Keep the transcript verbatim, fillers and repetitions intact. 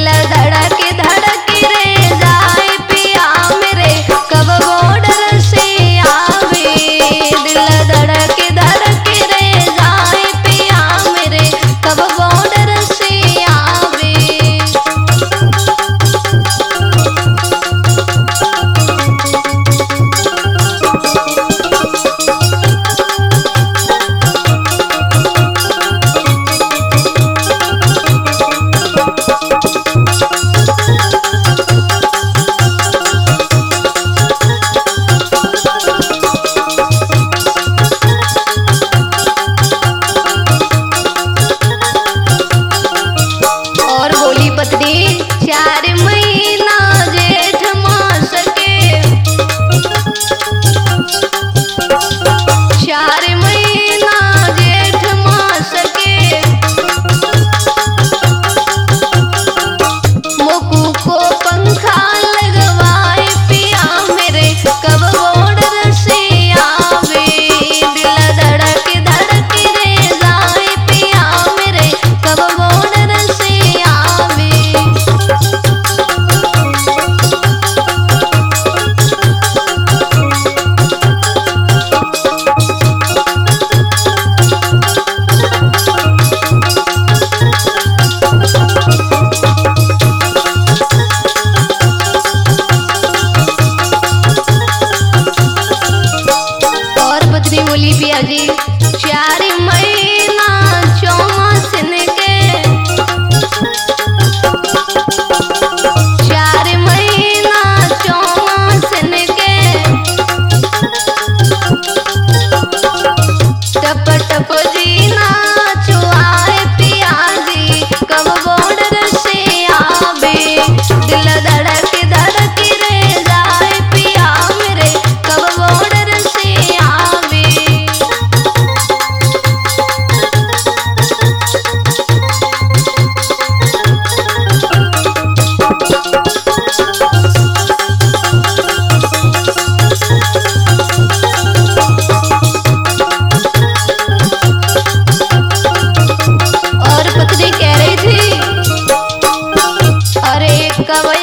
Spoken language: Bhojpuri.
दिल धड़क धड़क रे जाए पिया मेरे कब बॉर्डर से आवे। दिल धड़क धड़क रे जाए पिया मेरे कब बॉर्डर से आवे। और बोली पत्नी चार महीना जेठ मास के, चार महीना जेठ मास के मोकू को पंखा लगवाए पिया मेरे कब बॉर्डर से आवे। दिल धड़क धड़क रे जाए पिया मेरे कब बॉर्डर से आवे। और पत्नी बोली पिया जी चार महीना चौमासन के, चार महीना चौमासन के टप टप जीना चुआए पिया जी कब बॉर्डर से आवे। दिल धड़क धड़क रे जाए पिया मेरे कब बॉर्डर से आवे। और पत्नी कह रही थी अरे कब